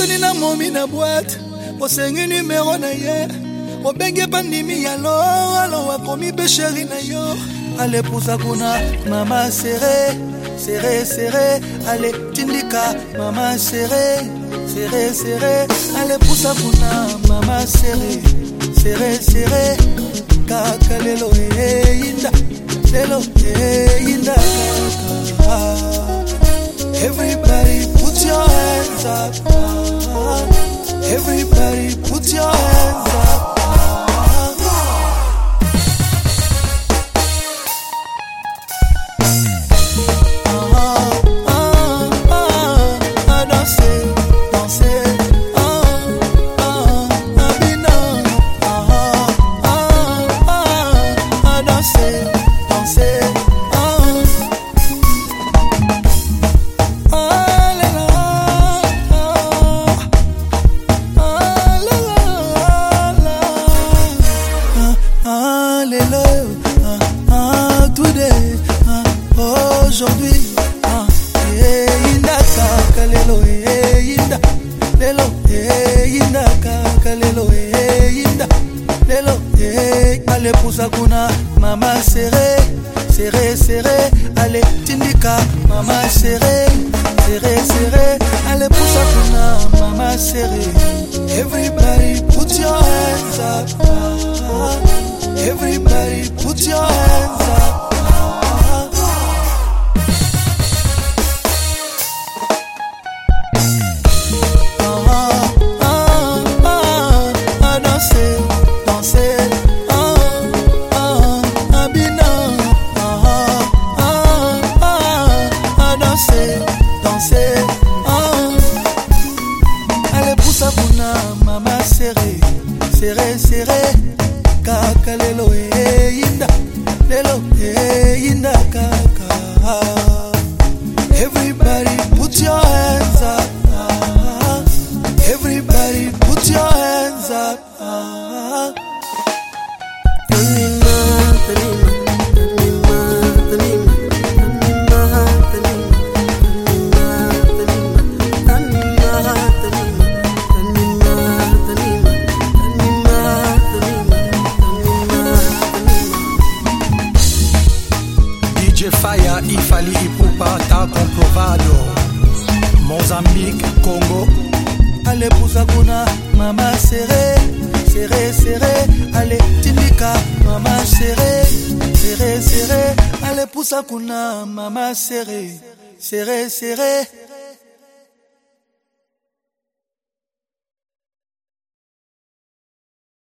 na momi na boîte, osengi numéro na ye, obenge pandimi ya lo, alo wakomi be chéri na yo. Allez pousa kuna, mama serré, serré, serré, allez tindika, mama serré, serré, serré, allez pousa kuna, mama serré, serré, serré, kaka lelo inda, lelo inda. Everybody put your hands up. Everybody put your hands up. Aujourd'hui, inda kaka lelo inda, lelo inda kaka lelo inda, lelo allez pousa kuna, mama serré, serré, serré, allez tindika, mama serré, serré, serré, allez pousa kuna, mama serré. Everybody put your hands up. Everybody put your hands up. Mama serré, serré, serré, kaka lelo inda, lelo inda kaka. Everybody put your hands up. Everybody put your hands up. Faya, Ifali, Ipupa, ta comprovado. Mozambique, Congo. Allez pousa kuna, mama serré, serré, serré. Allez tindika, mama serré, serré, serré. Allez pousa kuna, mama serré, serré, serré.